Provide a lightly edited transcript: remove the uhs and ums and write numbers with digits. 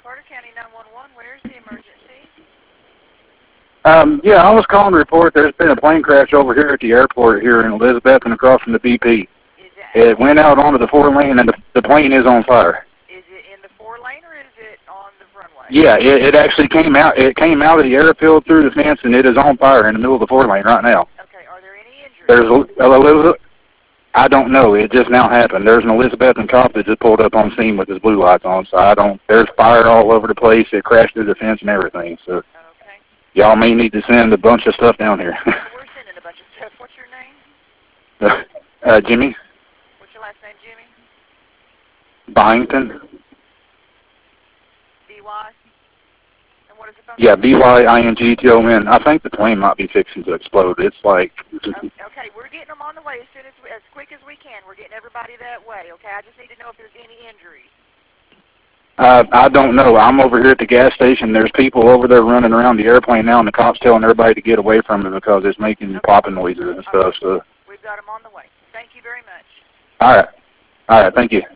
Carter County 911, where's the emergency? Yeah, I was calling to report there's been a plane crash over here at the airport here in Elizabeth and across from the BP. It went out onto the 4-lane and the plane is on fire. Is it in the 4-lane or is it on the runway? Yeah, it actually came out. It came out of the airfield through the fence and it is on fire in the middle of the 4-lane right now. Okay, are there any injuries? There's I don't know. It just now happened. There's an Elizabethan cop that just pulled up on scene with his blue lights on, so I don't. There's fire all over the place. It crashed through the fence and everything. So okay. Y'all may need to send a bunch of stuff down here. We're sending a bunch of stuff. What's your name? Jimmy. What's your last name, Jimmy? Byington. B-Y? And what is the phone? Yeah, Byington. I think the plane might be fixing to explode. It's like... Okay, we're getting them on the way as quick as we can. We're getting everybody that way, okay? I just need to know if there's any injuries. I don't know. I'm over here at the gas station. There's people over there running around the airplane now, and the cop's telling everybody to get away from it because it's making popping noises and stuff. So we've got them on the way. Thank you very much. All right. Thank you.